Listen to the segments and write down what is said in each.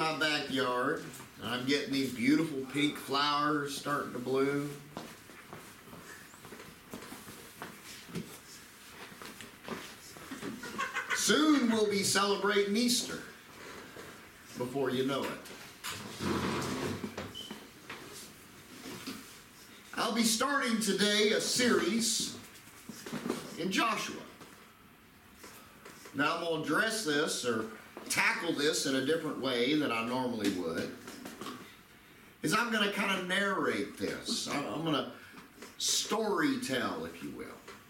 my backyard. I'm getting these beautiful pink flowers starting to bloom. Soon we'll be celebrating Easter before you know it. I'll be starting today a series in Joshua. Now I'm going to address this or tackle this in a different way than I normally would. Is I'm going to kind of narrate this. I'm going to story tell, if you will.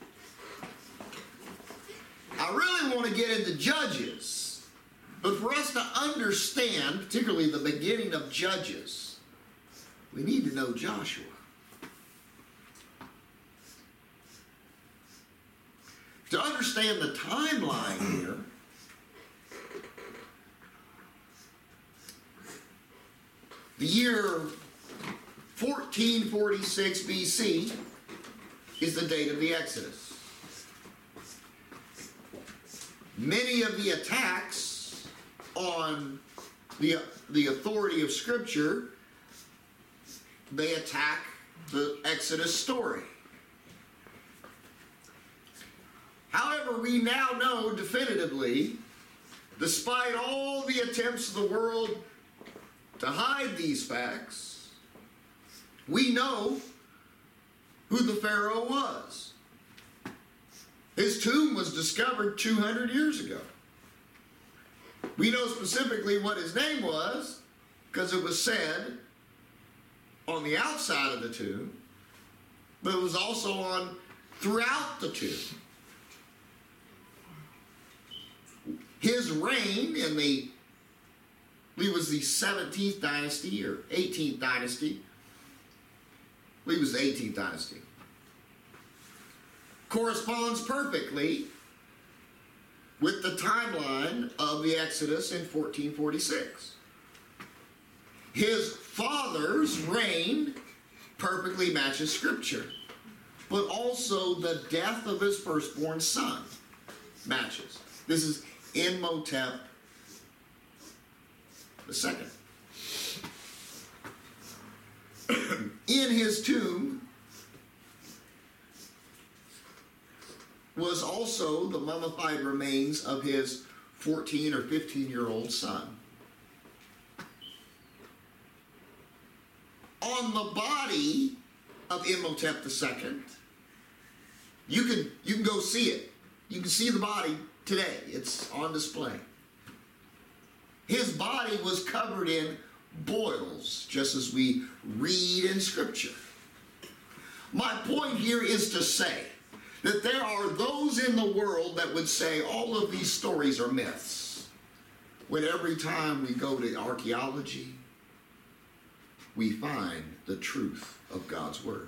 I really want to get into Judges, but for us to understand, particularly the beginning of Judges, we need to know Joshua. To understand the timeline here, the year 1446 BC is the date of the Exodus. Many of the attacks on the authority of Scripture, they attack the Exodus story. However, we now know definitively, despite all the attempts of the world to hide these facts, we know who the Pharaoh was. His tomb was discovered 200 years ago. We know specifically what his name was because it was said on the outside of the tomb, but it was also on throughout the tomb. His reign in the, I believe it was the 17th dynasty or 18th dynasty. I believe it was the 18th dynasty. Corresponds perfectly with the timeline of the Exodus in 1446. His father's reign perfectly matches Scripture, but also the death of his firstborn son matches. This is Imhotep II. In his tomb was also the mummified remains of his 14 or 15-year-old son. On the body of Imhotep II, you can go see it. You can see the body today. It's on display. His body was covered in boils, just as we read in Scripture. My point here is to say that there are those in the world that would say all of these stories are myths, when every time we go to archaeology, we find the truth of God's Word.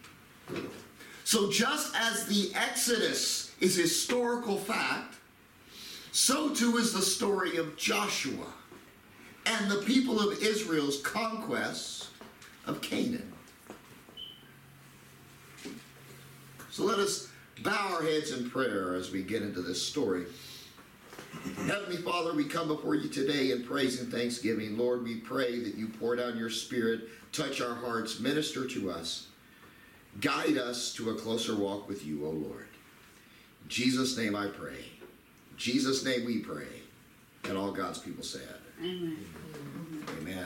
So just as the Exodus is historical fact, so too is the story of Joshua and the people of Israel's conquest of Canaan. So let us bow our heads in prayer as we get into this story. Heavenly Father, we come before you today in praise and thanksgiving. Lord, we pray that you pour down your Spirit, touch our hearts, minister to us, guide us to a closer walk with you, O Lord. In Jesus' name I pray. In Jesus' name we pray. And all God's people said. Amen. Amen.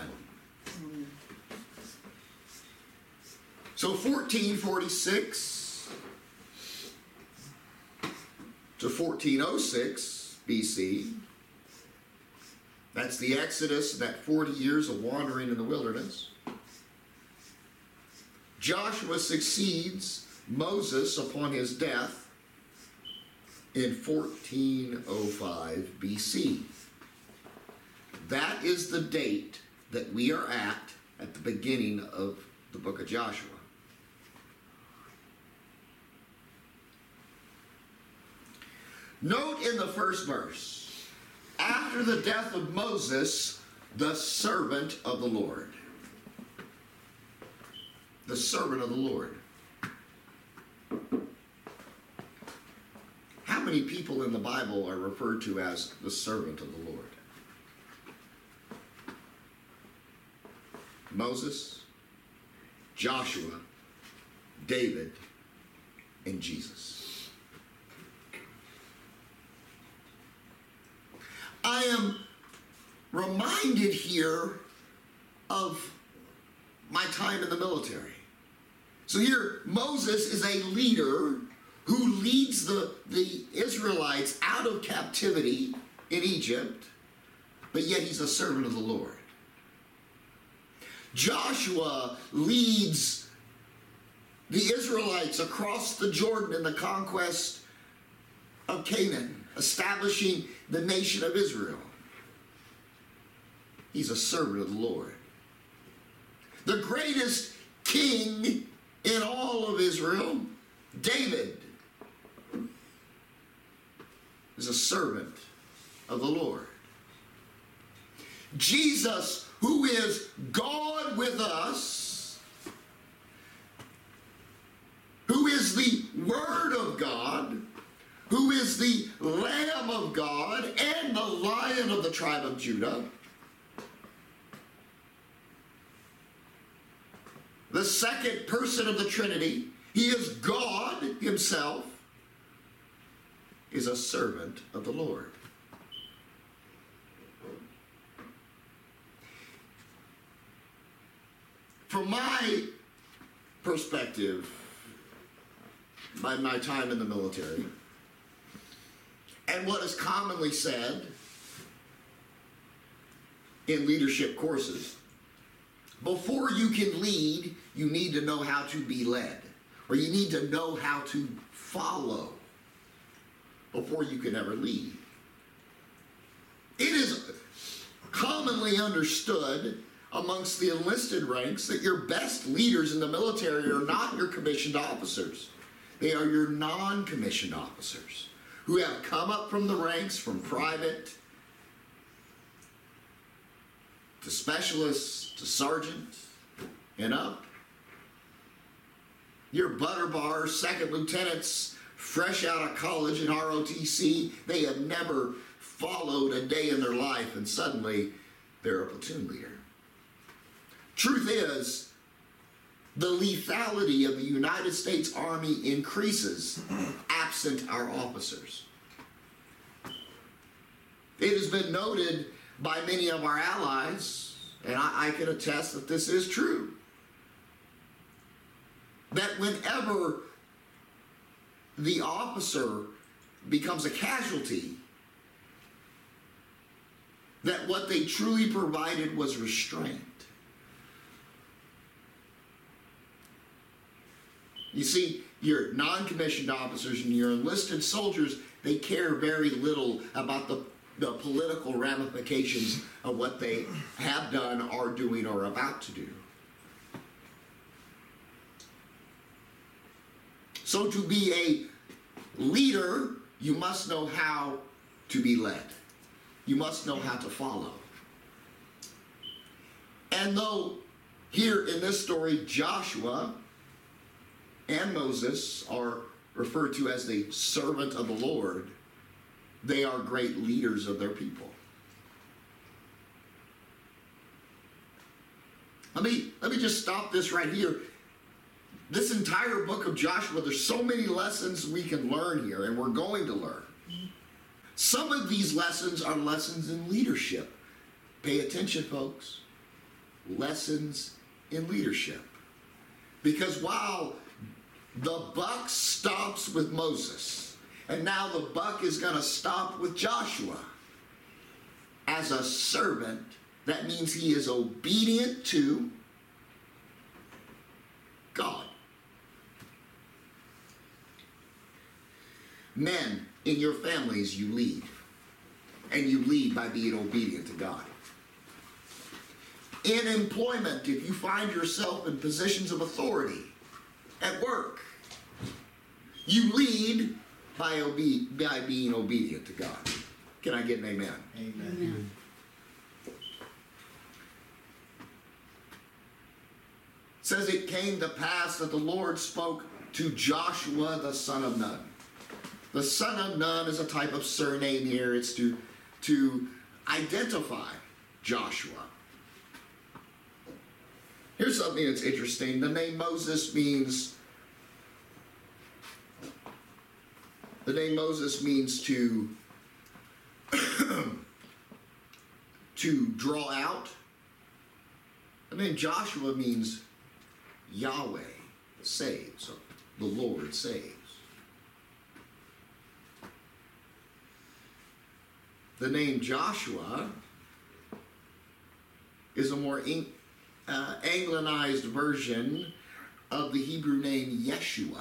So 1446 to 1406 BC, that's the Exodus, that 40 years of wandering in the wilderness. Joshua succeeds Moses upon his death in 1405 BC. That is the date that we are at the beginning of the book of Joshua. Note in the first verse, after the death of Moses, the servant of the Lord. The servant of the Lord. How many people in the Bible are referred to as the servant of the Lord? Moses, Joshua, David, and Jesus. I am reminded here of my time in the military. So here, Moses is a leader who leads the Israelites out of captivity in Egypt, but yet he's a servant of the Lord. Joshua leads the Israelites across the Jordan in the conquest of Canaan, establishing the nation of Israel. He's a servant of the Lord. The greatest king in all of Israel, David, is a servant of the Lord. Jesus, who is God with us, who is the Word of God, who is the Lamb of God and the Lion of the tribe of Judah, the second person of the Trinity, he is God himself, is a servant of the Lord. From my perspective, by my time in the military, and what is commonly said in leadership courses, before you can lead, you need to know how to be led, or you need to know how to follow before you can ever lead. It is commonly understood amongst the enlisted ranks that your best leaders in the military are not your commissioned officers. They are your non-commissioned officers who have come up from the ranks from private to specialist to sergeant and up. Your butter bars, second lieutenants, fresh out of college in ROTC, they have never followed a day in their life, and suddenly they're a platoon leader. Truth is, the lethality of the United States Army increases absent our officers. It has been noted by many of our allies, and I can attest that this is true, that whenever the officer becomes a casualty, that what they truly provided was restraint. You see, your non-commissioned officers and your enlisted soldiers, they care very little about the political ramifications of what they have done, are doing, or about to do. So to be a leader, you must know how to be led. You must know how to follow. And though here in this story, Joshua and Moses are referred to as the servant of the Lord, they are great leaders of their people. Let me just stop this right here. This entire book of Joshua, there's so many lessons we can learn here, and we're going to learn. Some of these lessons are lessons in leadership. Pay attention, folks. Lessons in leadership. Because while the buck stops with Moses, and now the buck is going to stop with Joshua, as a servant, that means he is obedient to God. Men, in your families, you lead. And you lead by being obedient to God. In employment, if you find yourself in positions of authority at work, you lead by being obedient to God. Can I get an amen? Amen. It says it came to pass that the Lord spoke to Joshua the son of Nun. The son of Nun is a type of surname here. It's to identify Joshua. Here's something that's interesting. The name Moses means to to draw out. The name Joshua means Yahweh saves. The Lord saves. The name Joshua is a more Anglicized version of the Hebrew name Yeshua.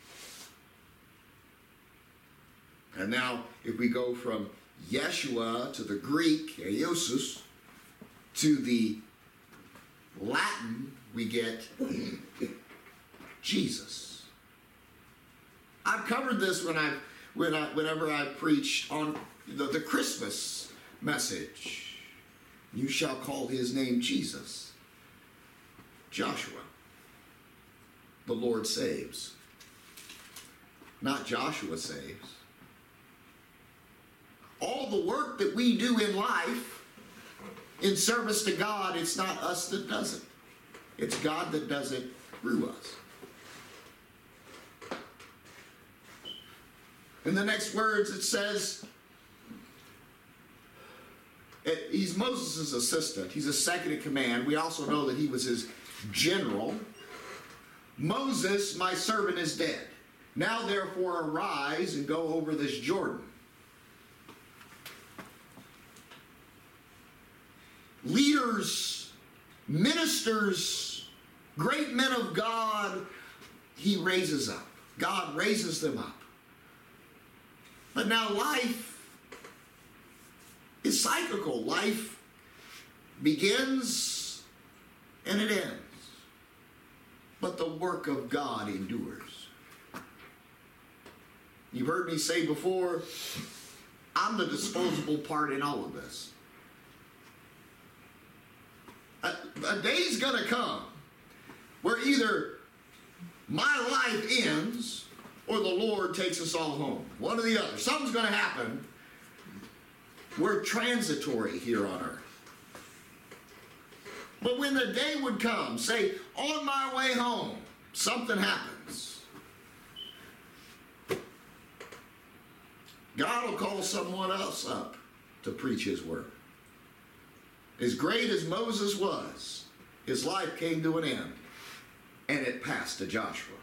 And now, if we go from Yeshua to the Greek, Iosus, to the Latin, we get Jesus. I've covered this whenever I preach on the Christmas message. You shall call his name Jesus. Joshua. The Lord saves. Not Joshua saves. All the work that we do in life, in service to God, it's not us that does it. It's God that does it through us. In the next words, it says, he's Moses' assistant. He's a second in command. We also know that he was his general. Moses, my servant, is dead. Now therefore arise and go over this Jordan. Leaders, ministers, great men of God, he raises up. God raises them up. But now life is cyclical. Life begins and it ends. But the work of God endures. You've heard me say before, I'm the disposable part in all of this. A day's going to come where either my life ends or the Lord takes us all home. One or the other. Something's going to happen. We're transitory here on earth. But when the day would come, say, on my way home, something happens. God will call someone else up to preach his word. As great as Moses was, his life came to an end, and it passed to Joshua.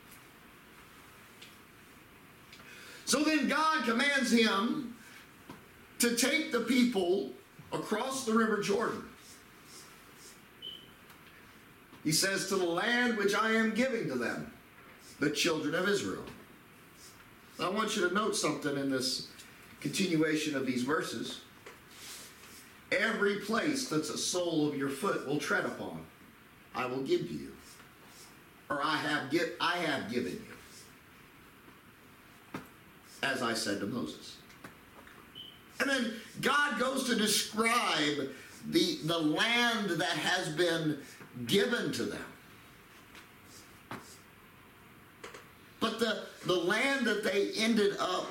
So then God commands him to take the people across the river Jordan. He says, to the land which I am giving to them, the children of Israel. I want you to note something in this continuation of these verses. Every place that the sole of your foot will tread upon, I will give to you. Or I have given you. As I said to Moses. And then God goes to describe the land that has been given to them. But the land that they ended up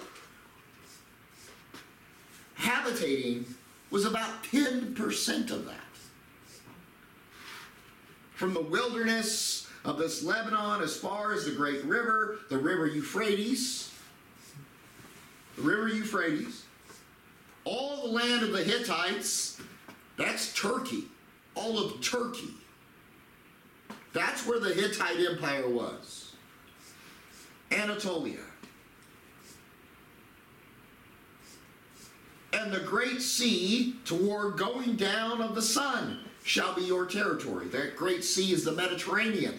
habitating was about 10% of that. From the wilderness of this Lebanon as far as the great river, the river Euphrates, all the land of the Hittites, that's Turkey, all of Turkey. That's where the Hittite Empire was. Anatolia. And the great sea toward going down of the sun shall be your territory. That great sea is the Mediterranean.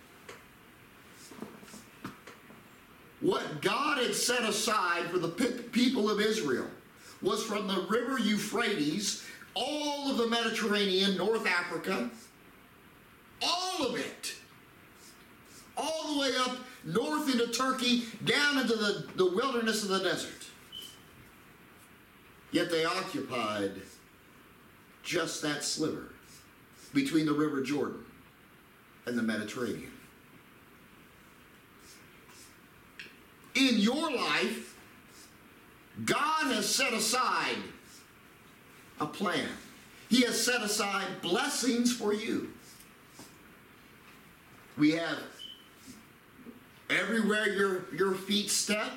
What God had set aside for the people of Israel was from the river Euphrates, all of the Mediterranean, North Africa, all of it, all the way up north into Turkey, down into the wilderness of the desert. Yet they occupied just that sliver between the river Jordan and the Mediterranean. In your life, God has set aside a plan. He has set aside blessings for you. We have everywhere your feet step.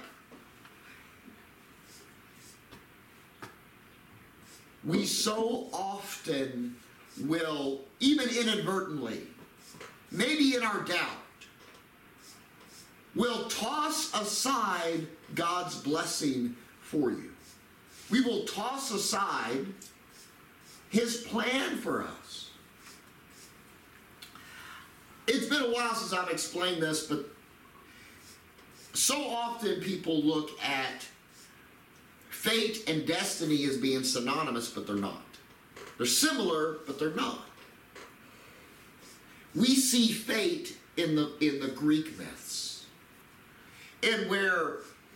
We so often will, even inadvertently, maybe in our doubt, will toss aside God's blessing for you. We will toss aside His plan for us. It's been a while since I've explained this, but so often people look at fate and destiny as being synonymous, but they're not. They're similar, but they're not. We see fate in the Greek myths, and where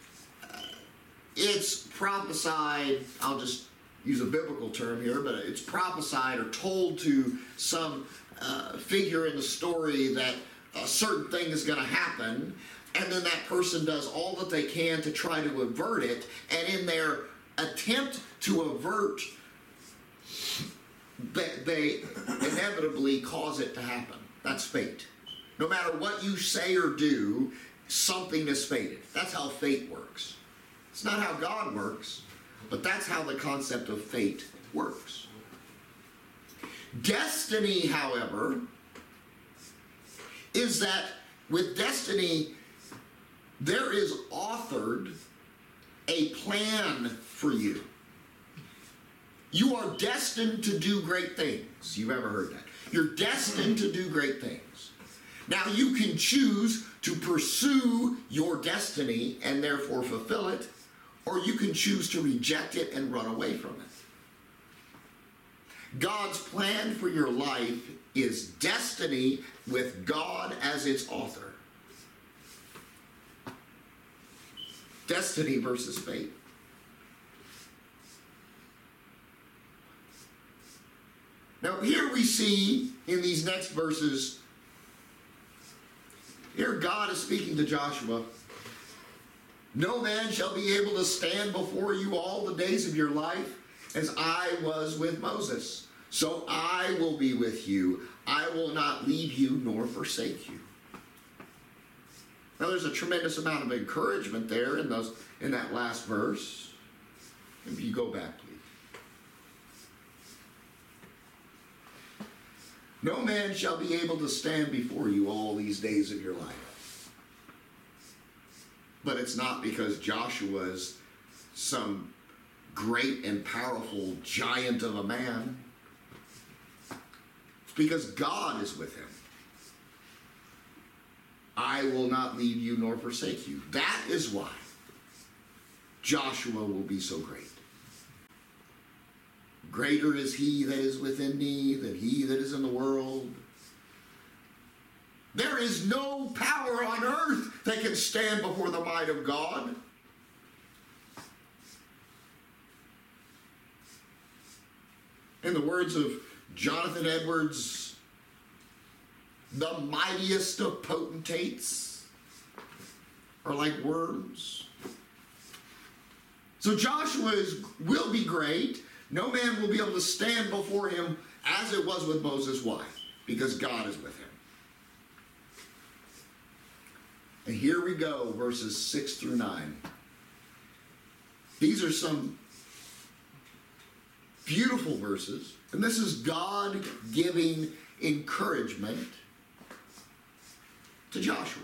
it's prophesied, I'll just use a biblical term here, but it's prophesied or told to some figure in the story that a certain thing is going to happen, and then that person does all that they can to try to avert it, and in their attempt to avert, they inevitably cause it to happen. That's fate. No matter what you say or do, something is fated. That's how fate works. It's not how God works, but that's how the concept of fate works. Destiny, however, is that with destiny, there is authored a plan for you. You are destined to do great things. You've ever heard that? You're destined to do great things. Now you can choose to pursue your destiny and therefore fulfill it, or you can choose to reject it and run away from it. God's plan for your life is destiny with God as its author. Destiny versus fate. Now here we see in these next verses, here God is speaking to Joshua. No man shall be able to stand before you all the days of your life as I was with Moses. So I will be with you. I will not leave you nor forsake you. Now there's a tremendous amount of encouragement there in that last verse. If you go back, please. No man shall be able to stand before you all these days of your life. But it's not because Joshua is some great and powerful giant of a man. It's because God is with him. I will not leave you nor forsake you. That is why Joshua will be so great. Greater is he that is within me than he that is in the world. There is no power on earth that can stand before the might of God. In the words of Jonathan Edwards, the mightiest of potentates are like worms. So Joshua will be great. No man will be able to stand before him as it was with Moses. Why? Because God is with him. And here we go, verses 6 through 9. These are some beautiful verses. And this is God giving encouragement to Joshua.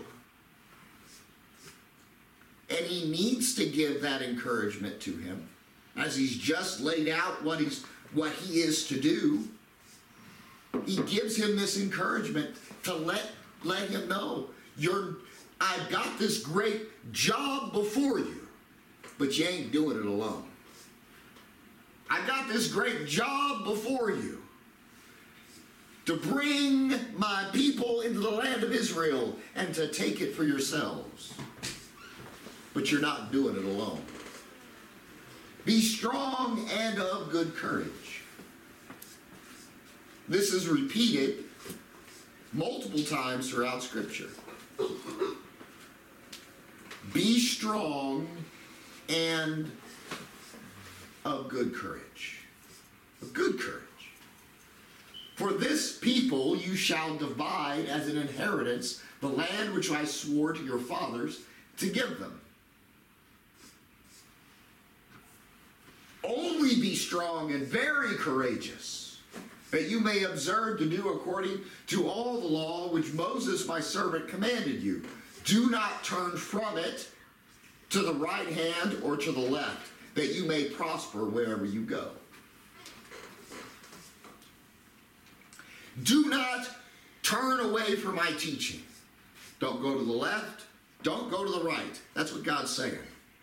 And he needs to give that encouragement to him as he's just laid out what he is to do. He gives him this encouragement to let him know, I've got this great job before you, but you ain't doing it alone. I've got this great job before you to bring my people into the land of Israel and to take it for yourselves. But you're not doing it alone. Be strong and of good courage. This is repeated multiple times throughout Scripture. Be strong and of good courage. Of good courage. For this people you shall divide as an inheritance the land which I swore to your fathers to give them. Only be strong and very courageous, that you may observe to do according to all the law which Moses my servant commanded you. Do not turn from it to the right hand or to the left, that you may prosper wherever you go. Do not turn away from my teaching. Don't go to the left. Don't go to the right. That's what God's saying.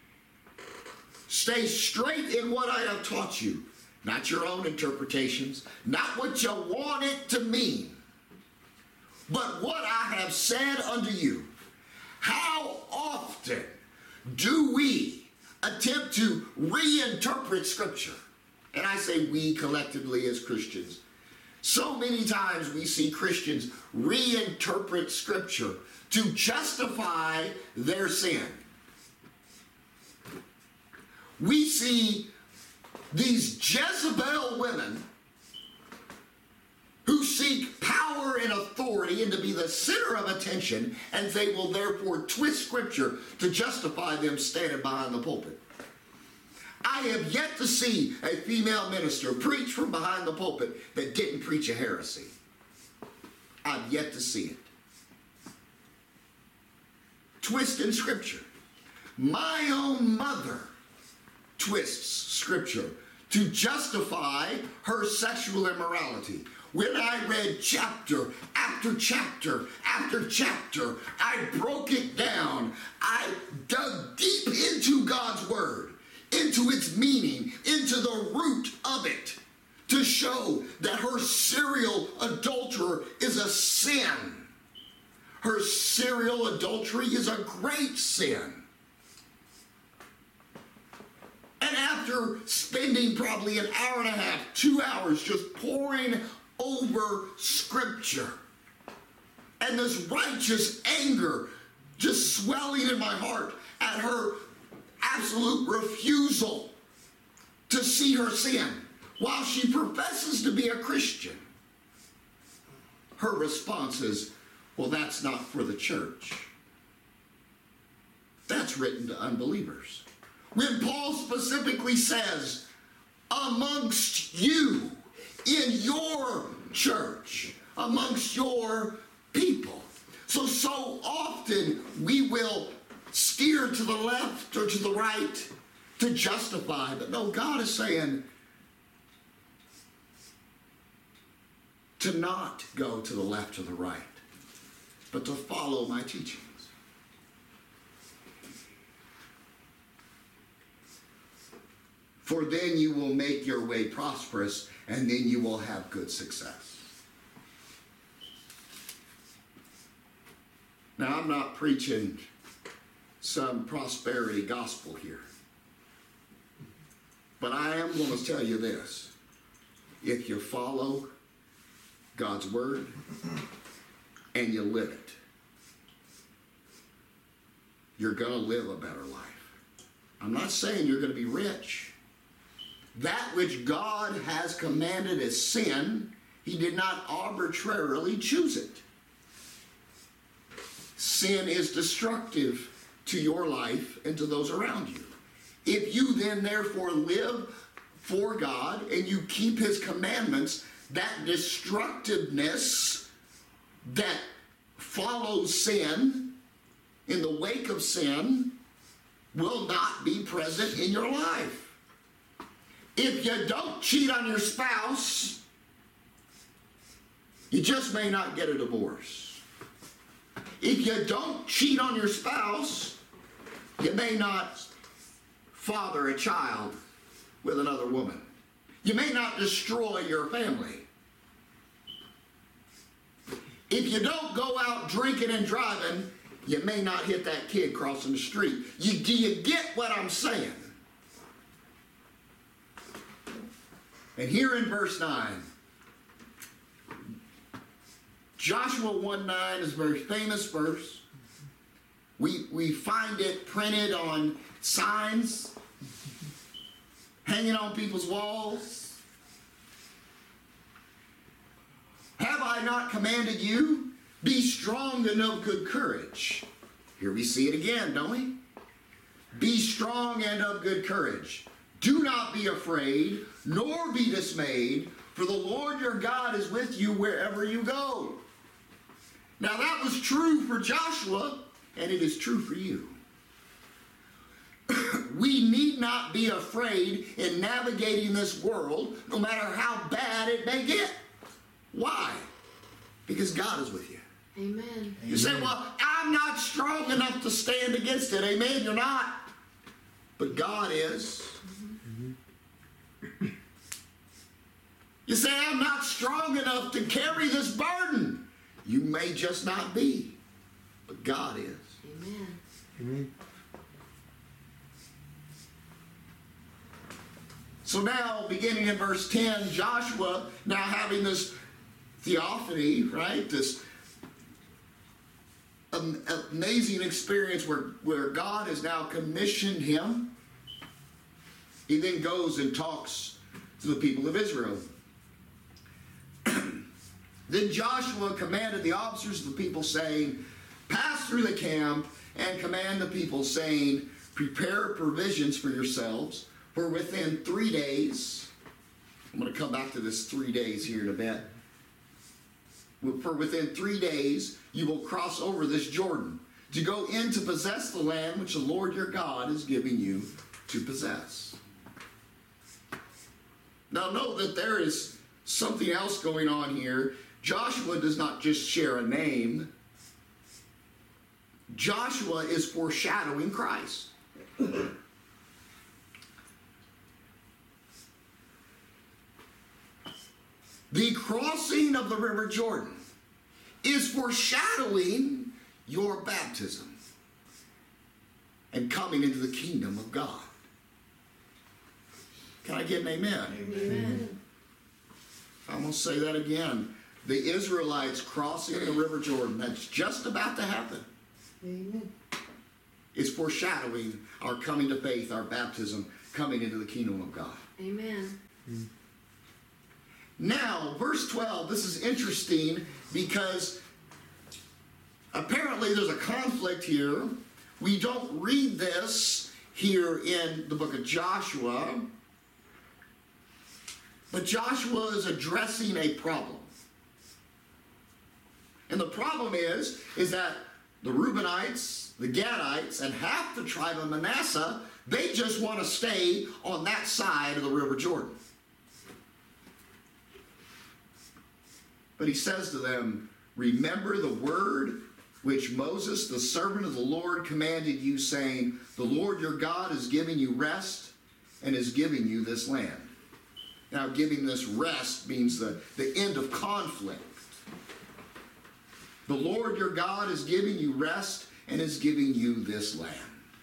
Stay straight in what I have taught you. Not your own interpretations. Not what you want it to mean. But what I have said unto you. How often do we attempt to reinterpret Scripture? And I say we collectively as Christians. So many times we see Christians reinterpret Scripture to justify their sin. We see these Jezebel women who seek power and authority and to be the center of attention, and they will therefore twist Scripture to justify them standing behind the pulpit. I have yet to see a female minister preach from behind the pulpit that didn't preach a heresy. I've yet to see it. Twisting Scripture. My own mother twists Scripture to justify her sexual immorality. When I read chapter after chapter after chapter, I broke it down. I dug deep into God's Word, into its meaning, into the root of it, to show that her serial adulterer is a sin. Her serial adultery is a great sin. And after spending probably an hour and a half, 2 hours just poring over Scripture, and this righteous anger just swelling in my heart at her absolute refusal to see her sin while she professes to be a Christian, her response is, well, that's not for the church. That's written to unbelievers. When Paul specifically says, amongst you, in your church, amongst your people. So often we will steer to the left or to the right to justify. But no, God is saying to not go to the left or the right, but to follow my teachings. For then you will make your way prosperous, and then you will have good success. Now, I'm not preaching some prosperity gospel here. But I am going to tell you this. If you follow God's Word and you live it, you're going to live a better life. I'm not saying you're going to be rich. That which God has commanded as sin, He did not arbitrarily choose it. Sin is destructive to your life and to those around you. If you then therefore live for God and you keep His commandments, that destructiveness that follows sin, in the wake of sin, will not be present in your life. If you don't cheat on your spouse, you just may not get a divorce. If you don't cheat on your spouse, you may not father a child with another woman. You may not destroy your family. If you don't go out drinking and driving, you may not hit that kid crossing the street. Do you get what I'm saying? And here in verse 9, Joshua 1:9 is a very famous verse. We find it printed on signs, hanging on people's walls. Have I not commanded you? Be strong and of good courage. Here we see it again, don't we? Be strong and of good courage. Do not be afraid, nor be dismayed, for the Lord your God is with you wherever you go. Now that was true for Joshua, and it is true for you. We need not be afraid in navigating this world, no matter how bad it may get. Why? Because God is with you. Amen. You say, well, I'm not strong enough to stand against it. Amen, you're not. But God is. You say, I'm not strong enough to carry this burden. You may just not be. But God is. Amen. Amen. So now, beginning in verse 10, Joshua, now having this theophany, right, this amazing experience where God has now commissioned him, he then goes and talks to the people of Israel. Then Joshua commanded the officers of the people, saying, pass through the camp and command the people, saying, prepare provisions for yourselves, for within 3 days, I'm going to come back to this 3 days here in a bit. For within 3 days, you will cross over this Jordan to go in to possess the land which the Lord your God is giving you to possess. Now note that there is something else going on here. Joshua does not just share a name. Joshua is foreshadowing Christ. The crossing of the river Jordan is foreshadowing your baptism and coming into the kingdom of God. Can I get an amen? Amen. I'm going to say that again. The Israelites crossing the river Jordan, that's just about to happen. Amen. It's foreshadowing our coming to faith, our baptism, coming into the kingdom of God. Amen. Now, verse 12, this is interesting because apparently there's a conflict here. We don't read this here in the book of Joshua, but Joshua is addressing a problem. And the problem is that the Reubenites, the Gadites, and half the tribe of Manasseh, they just want to stay on that side of the river Jordan. But he says to them, remember the word which Moses, the servant of the Lord, commanded you, saying, the Lord your God is giving you rest and is giving you this land. Now, giving this rest means the end of conflict. The Lord your God is giving you rest and is giving you this land.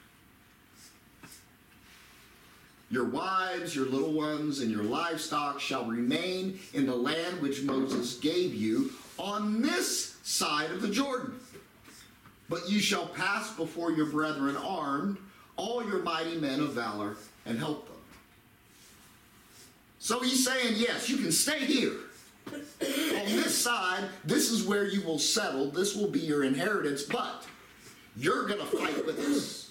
Your wives, your little ones, and your livestock shall remain in the land which Moses gave you on this side of the Jordan. But you shall pass before your brethren armed, all your mighty men of valor, and help them. So he's saying, yes, you can stay here. On this side, this is where you will settle. This will be your inheritance, but you're going to fight with us.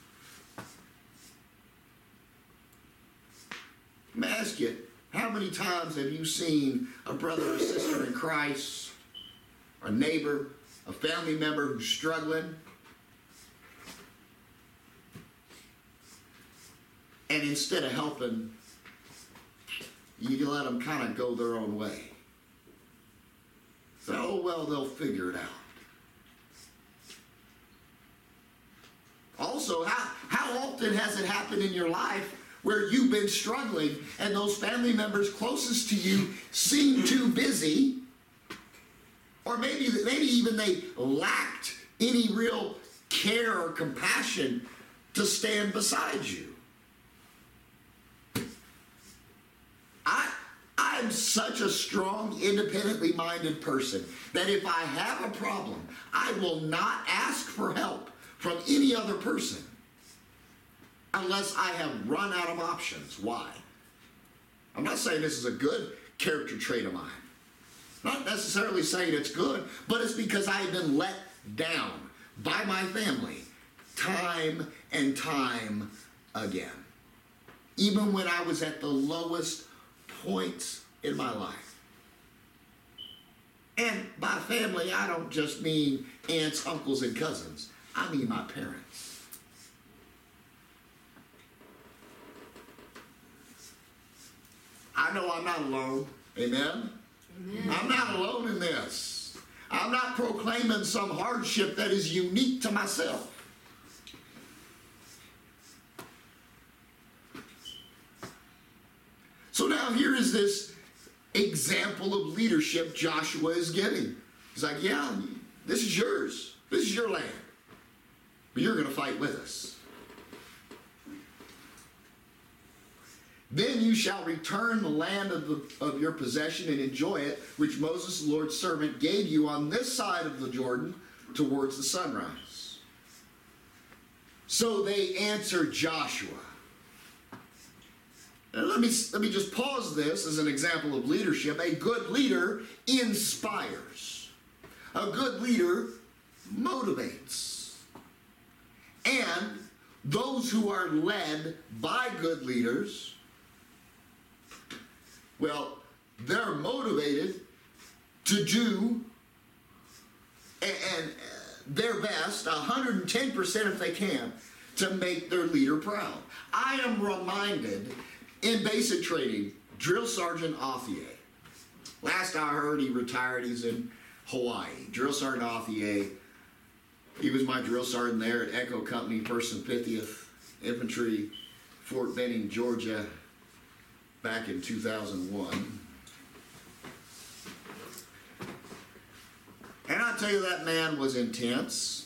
Let me ask you, how many times have you seen a brother or sister in Christ, a neighbor, a family member who's struggling, and instead of helping, you let them kind of go their own way? So, oh, well, they'll figure it out. Also, how often has it happened in your life where you've been struggling and those family members closest to you seem too busy, or maybe even they lacked any real care or compassion to stand beside you? I'm such a strong, independently minded person that if I have a problem, I will not ask for help from any other person unless I have run out of options. Why? I'm not saying this is a good character trait of mine, Not necessarily saying it's good, but it's because I have been let down by my family time and time again. Even when I was at the lowest points in my life. And by family, I don't just mean aunts, uncles, and cousins. I mean my parents. I know I'm not alone. Amen? Amen. I'm not alone in this. I'm not proclaiming some hardship that is unique to myself. So now here is this example of leadership Joshua is giving. He's like, yeah, this is yours. This is your land. But you're going to fight with us. Then you shall return the land of your possession and enjoy it, which Moses, the Lord's servant, gave you on this side of the Jordan towards the sunrise. So they answered Joshua. And let me just pause this as an example of leadership. A good leader inspires. A good leader motivates. And those who are led by good leaders, well, they're motivated to do and their best, 110% if they can, to make their leader proud. I am reminded in basic training, Drill Sergeant Authier. Last I heard, he retired. He's in Hawaii. Drill Sergeant Authier. He was my drill sergeant there at Echo Company, 1st and 50th Infantry, Fort Benning, Georgia, back in 2001. And I tell you, that man was intense.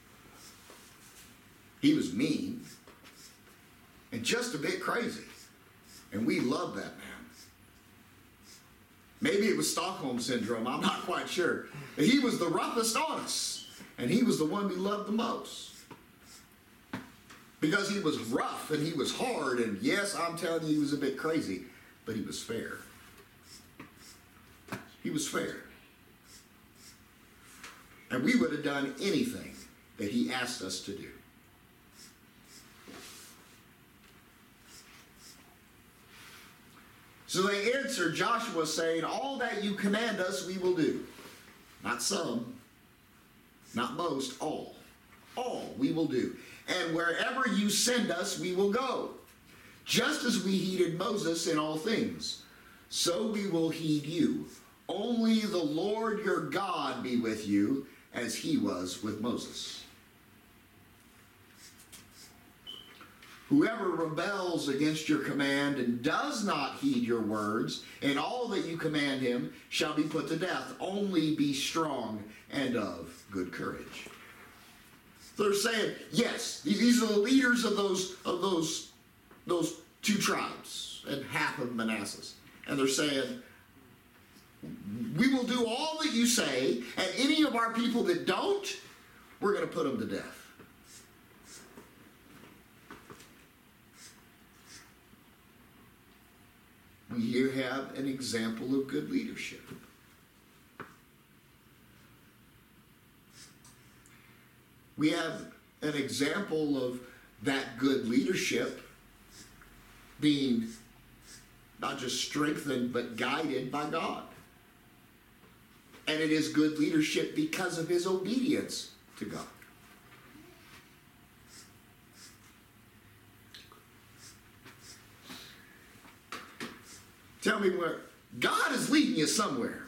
He was mean. And just a bit crazy. And we loved that man. Maybe it was Stockholm Syndrome. I'm not quite sure. But he was the roughest on us. And he was the one we loved the most. Because he was rough and he was hard. And yes, I'm telling you, he was a bit crazy. But he was fair. He was fair. And we would have done anything that he asked us to do. So they answered Joshua, saying, all that you command us, we will do. Not some, not most, all. All we will do. And wherever you send us, we will go. Just as we heeded Moses in all things, so we will heed you. Only the Lord your God be with you, as he was with Moses. Whoever rebels against your command and does not heed your words, and all that you command him shall be put to death. Only be strong and of good courage. So they're saying, yes, these are the leaders of those two tribes and half of Manasseh. And they're saying, we will do all that you say, and any of our people that don't, we're going to put them to death. We here have an example of good leadership. We have an example of that good leadership being not just strengthened, but guided by God. And it is good leadership because of his obedience to God. Tell me where God is leading you somewhere.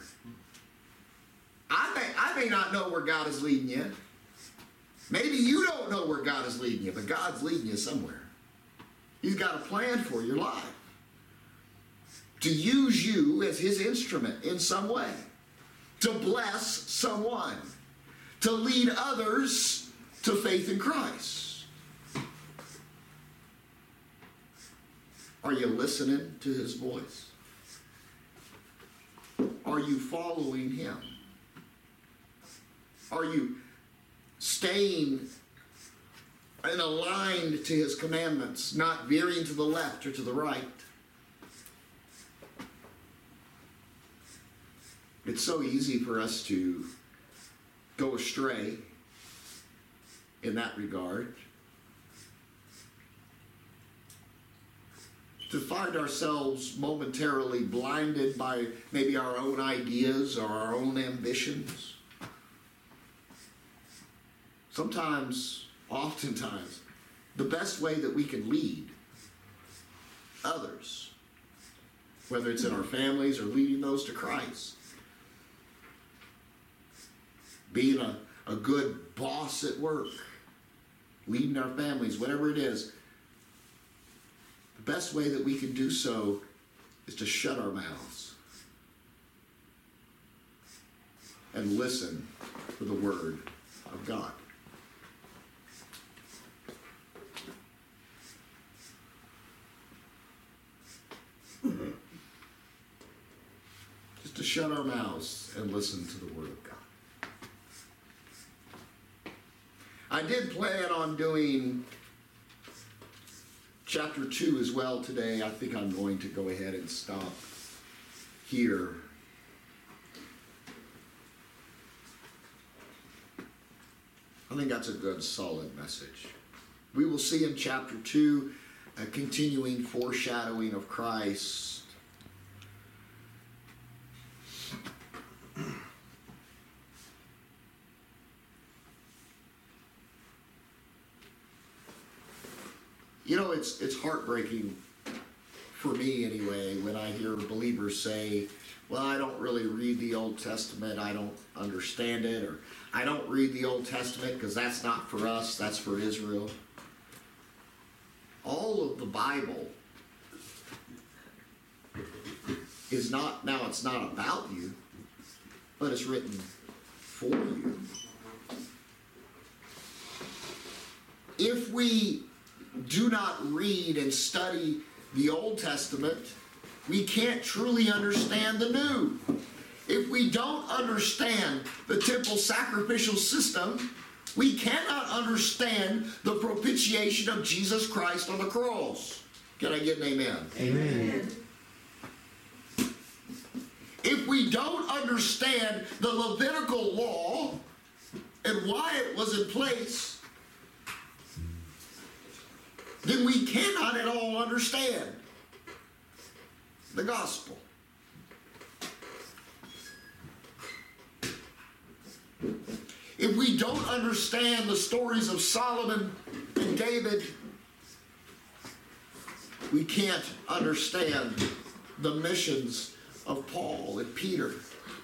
I may not know where God is leading you. Maybe you don't know where God is leading you, but God's leading you somewhere. He's got a plan for your life. To use you as his instrument in some way. To bless someone. To lead others to faith in Christ. Are you listening to his voice? Are you following him? Are you staying and aligned to his commandments, not veering to the left or to the right? It's so easy for us to go astray in that regard. To find ourselves momentarily blinded by maybe our own ideas or our own ambitions. Sometimes, oftentimes, the best way that we can lead others, whether it's in our families or leading those to Christ, being a good boss at work, leading our families, whatever it is, the best way that we can do so is to shut our mouths and listen for the Word of God. Just to shut our mouths and listen to the Word of God. I did plan on doing chapter 2 as well today. I think I'm going to go ahead and stop here. I think that's a good, solid message. We will see in chapter 2 a continuing foreshadowing of Christ. You know, it's heartbreaking for me anyway when I hear believers say, well, I don't really read the Old Testament, I don't understand it, or I don't read the Old Testament because that's not for us, that's for Israel. All of the Bible is not, now it's not about you, but it's written for you. If we do not read and study the Old Testament, we can't truly understand the New. If we don't understand the temple sacrificial system, we cannot understand the propitiation of Jesus Christ on the cross. Can I get an amen? Amen. If we don't understand the Levitical law and why it was in place, then we cannot at all understand the gospel. If we don't understand the stories of Solomon and David, we can't understand the missions of Paul and Peter,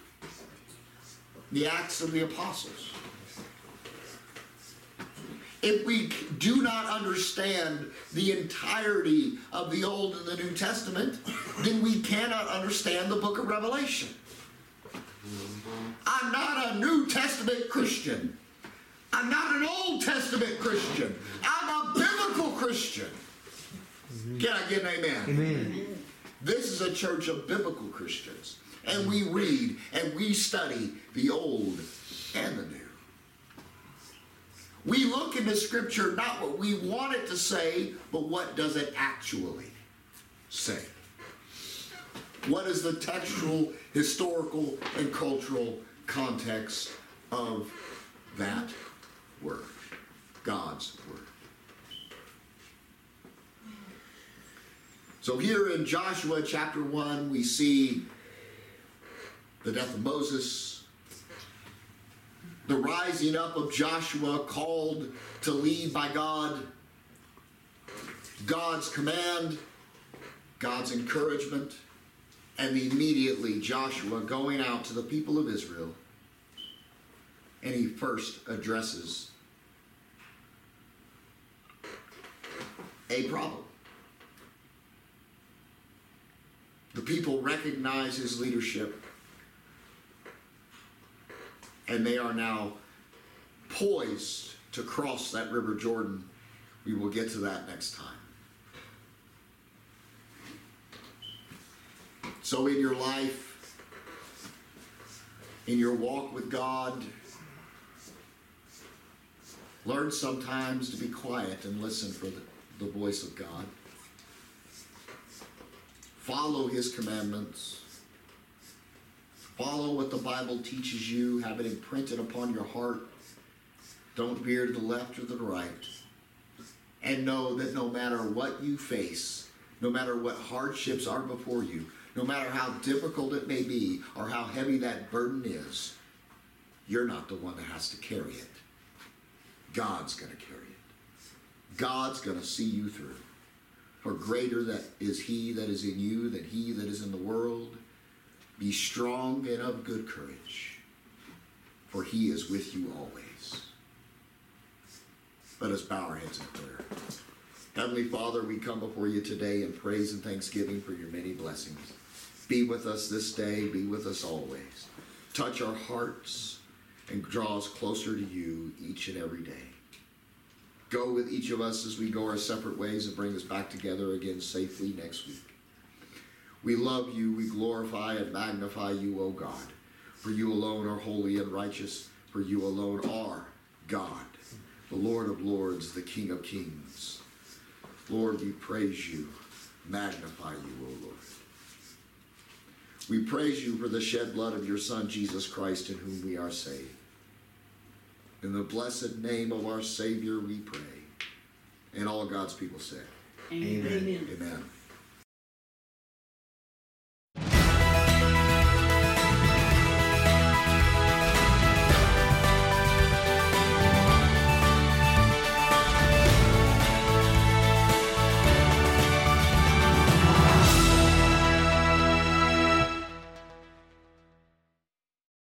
the Acts of the Apostles. If we do not understand the entirety of the Old and the New Testament, then we cannot understand the book of Revelation. I'm not a New Testament Christian. I'm not an Old Testament Christian. I'm a biblical Christian. Can I get an amen? Amen. This is a church of biblical Christians. And we read and we study the Old and the New. We look into Scripture not what we want it to say, but what does it actually say? What is the textual, historical, and cultural context of that word, God's word? So here in Joshua chapter 1, we see the death of Moses, the rising up of Joshua, called to lead by God, God's command, God's encouragement, and immediately Joshua going out to the people of Israel, and he first addresses a problem. The people recognize his leadership, and they are now poised to cross that river Jordan. We will get to that next time. So in your life, in your walk with God, learn sometimes to be quiet and listen for the voice of God. Follow his commandments. Follow what the Bible teaches you. Have it imprinted upon your heart. Don't veer to the left or the right. And know that no matter what you face, no matter what hardships are before you, no matter how difficult it may be or how heavy that burden is, you're not the one that has to carry it. God's going to carry it. God's going to see you through. For greater that is he that is in you than he that is in the world. Be strong and of good courage, for he is with you always. Let us bow our heads in prayer. Heavenly Father, we come before you today in praise and thanksgiving for your many blessings. Be with us this day. Be with us always. Touch our hearts and draw us closer to you each and every day. Go with each of us as we go our separate ways and bring us back together again safely next week. We love you, we glorify and magnify you, O God. For you alone are holy and righteous. For you alone are God, the Lord of lords, the King of kings. Lord, we praise you, magnify you, O Lord. We praise you for the shed blood of your Son, Jesus Christ, in whom we are saved. In the blessed name of our Savior we pray. And all God's people say, Amen. Amen.